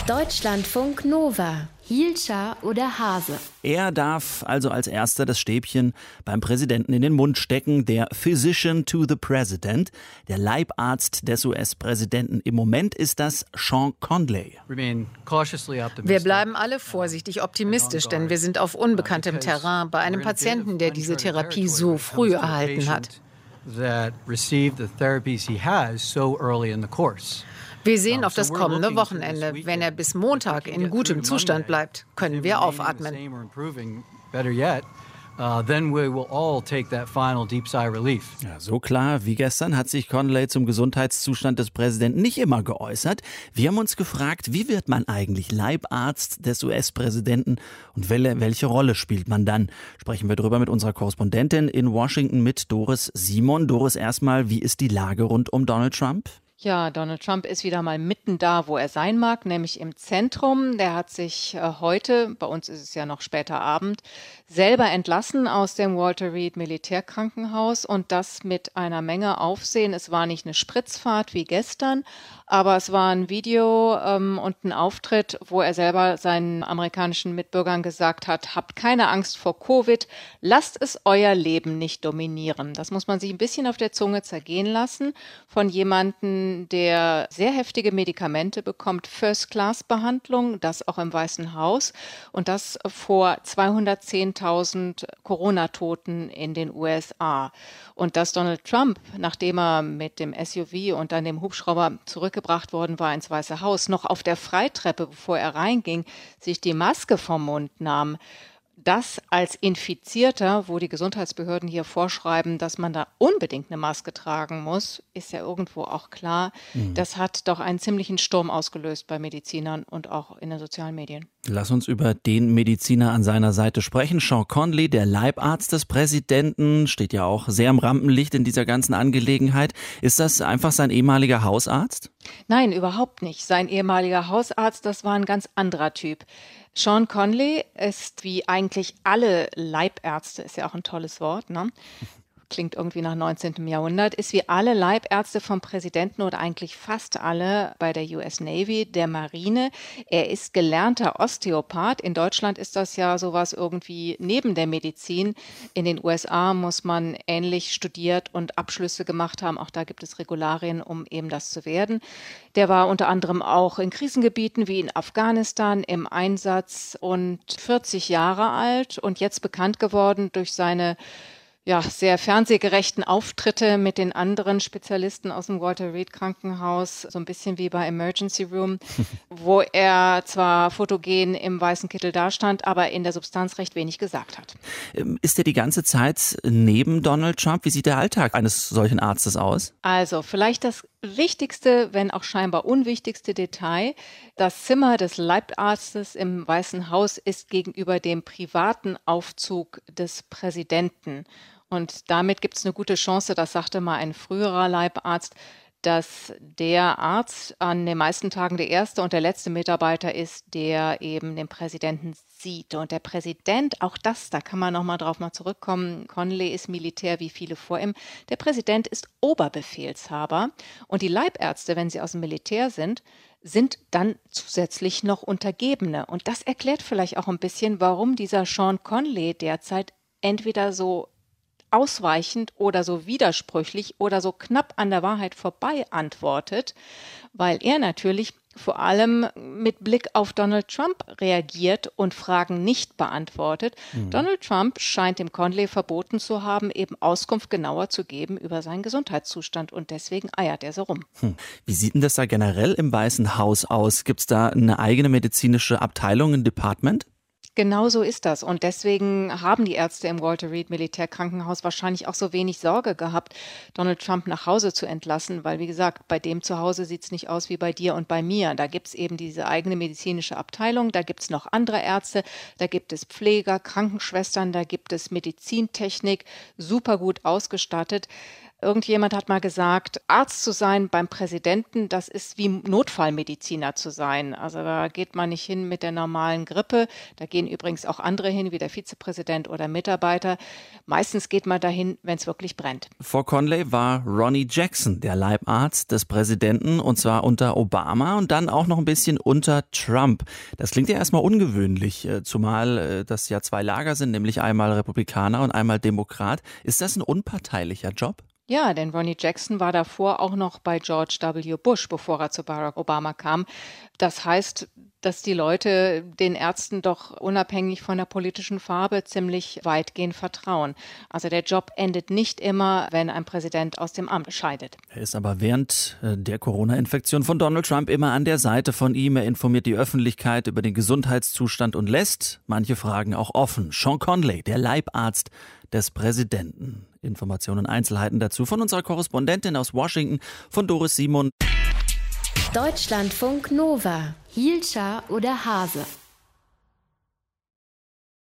Deutschlandfunk Nova. Hielscher oder Hase? Er darf also als erster das Stäbchen beim Präsidenten in den Mund stecken. Der Physician to the President, der Leibarzt des US-Präsidenten. Im Moment ist das Sean Conley. Wir bleiben alle vorsichtig optimistisch, denn wir sind auf unbekanntem Terrain bei einem Patienten, der diese Therapie so früh erhalten hat. Wir sehen auf das kommende Wochenende. Wenn er bis Montag in gutem Zustand bleibt, können wir aufatmen. Ja, so klar wie gestern hat sich Conley zum Gesundheitszustand des Präsidenten nicht immer geäußert. Wir haben uns gefragt, wie wird man eigentlich Leibarzt des US-Präsidenten und welche Rolle spielt man dann? Sprechen wir darüber mit unserer Korrespondentin in Washington mit Doris Simon. Doris, erstmal, wie ist die Lage rund um Donald Trump? Ja, Donald Trump ist wieder mal mitten da, wo er sein mag, nämlich im Zentrum. Der hat sich heute, bei uns ist es ja noch später Abend, selber entlassen aus dem Walter Reed Militärkrankenhaus und das mit einer Menge Aufsehen. Es war nicht eine Spritzfahrt wie gestern, aber es war ein Video und ein Auftritt, wo er selber seinen amerikanischen Mitbürgern gesagt hat, habt keine Angst vor Covid, lasst es euer Leben nicht dominieren. Das muss man sich ein bisschen auf der Zunge zergehen lassen von jemandem, der sehr heftige Medikamente bekommt, First-Class-Behandlung, das auch im Weißen Haus und das vor 210.000 Corona-Toten in den USA. Und dass Donald Trump, nachdem er mit dem SUV und dann dem Hubschrauber zurückgebracht worden war ins Weiße Haus, noch auf der Freitreppe, bevor er reinging, sich die Maske vom Mund nahm, das als Infizierter, wo die Gesundheitsbehörden hier vorschreiben, dass man da unbedingt eine Maske tragen muss, ist ja irgendwo auch klar. Das hat doch einen ziemlichen Sturm ausgelöst bei Medizinern und auch in den sozialen Medien. Lass uns über den Mediziner an seiner Seite sprechen. Sean Conley, der Leibarzt des Präsidenten, steht ja auch sehr im Rampenlicht in dieser ganzen Angelegenheit. Ist das einfach sein ehemaliger Hausarzt? Nein, überhaupt nicht. Sein ehemaliger Hausarzt, das war ein ganz anderer Typ. Sean Conley ist wie eigentlich alle Leibärzte, ist ja auch ein tolles Wort, ne? Klingt irgendwie nach 19. Jahrhundert, ist wie alle Leibärzte vom Präsidenten oder eigentlich fast alle bei der US Navy, der Marine. Er ist gelernter Osteopath. In Deutschland ist das ja sowas irgendwie neben der Medizin. In den USA muss man ähnlich studiert und Abschlüsse gemacht haben. Auch da gibt es Regularien, um eben das zu werden. Der war unter anderem auch in Krisengebieten wie in Afghanistan im Einsatz und 40 Jahre alt und jetzt bekannt geworden durch seine sehr fernsehgerechten Auftritte mit den anderen Spezialisten aus dem Walter Reed Krankenhaus, so ein bisschen wie bei Emergency Room, wo er zwar fotogen im weißen Kittel dastand, aber in der Substanz recht wenig gesagt hat. Ist er die ganze Zeit neben Donald Trump? Wie sieht der Alltag eines solchen Arztes aus? Also vielleicht das wichtigste, wenn auch scheinbar unwichtigste Detail. Das Zimmer des Leibarztes im Weißen Haus ist gegenüber dem privaten Aufzug des Präsidenten. Und damit gibt es eine gute Chance, das sagte mal ein früherer Leibarzt, dass der Arzt an den meisten Tagen der erste und der letzte Mitarbeiter ist, der eben den Präsidenten sieht. Und der Präsident, auch das, da kann man nochmal drauf zurückkommen, Conley ist Militär wie viele vor ihm. Der Präsident ist Oberbefehlshaber und die Leibärzte, wenn sie aus dem Militär sind dann zusätzlich noch Untergebene. Und das erklärt vielleicht auch ein bisschen, warum dieser Sean Conley derzeit entweder so ausweichend oder so widersprüchlich oder so knapp an der Wahrheit vorbei antwortet, weil er natürlich vor allem mit Blick auf Donald Trump reagiert und Fragen nicht beantwortet. Donald Trump scheint dem Conley verboten zu haben, eben Auskunft genauer zu geben über seinen Gesundheitszustand und deswegen eiert er so rum. Wie sieht denn das da generell im Weißen Haus aus? Gibt es da eine eigene medizinische Abteilung, ein Department? Genau so ist das. Und deswegen haben die Ärzte im Walter Reed Militärkrankenhaus wahrscheinlich auch so wenig Sorge gehabt, Donald Trump nach Hause zu entlassen, weil, wie gesagt, bei dem zu Hause sieht es nicht aus wie bei dir und bei mir. Da gibt es eben diese eigene medizinische Abteilung, da gibt es noch andere Ärzte, da gibt es Pfleger, Krankenschwestern, da gibt es Medizintechnik, super gut ausgestattet. Irgendjemand hat mal gesagt, Arzt zu sein beim Präsidenten, das ist wie Notfallmediziner zu sein. Also da geht man nicht hin mit der normalen Grippe. Da gehen übrigens auch andere hin, wie der Vizepräsident oder Mitarbeiter. Meistens geht man dahin, wenn es wirklich brennt. Vor Conley war Ronny Jackson der Leibarzt des Präsidenten, und zwar unter Obama und dann auch noch ein bisschen unter Trump. Das klingt ja erstmal ungewöhnlich, zumal das ja 2 Lager sind, nämlich einmal Republikaner und einmal Demokrat. Ist das ein unparteilicher Job? Ja, denn Ronny Jackson war davor auch noch bei George W. Bush, bevor er zu Barack Obama kam. Das heißt, dass die Leute den Ärzten doch unabhängig von der politischen Farbe ziemlich weitgehend vertrauen. Also der Job endet nicht immer, wenn ein Präsident aus dem Amt scheidet. Er ist aber während der Corona-Infektion von Donald Trump immer an der Seite von ihm. Er informiert die Öffentlichkeit über den Gesundheitszustand und lässt manche Fragen auch offen. Sean Conley, der Leibarzt des Präsidenten. Informationen und Einzelheiten dazu von unserer Korrespondentin aus Washington, von Doris Simon. Deutschlandfunk Nova. Hielscher oder Hase?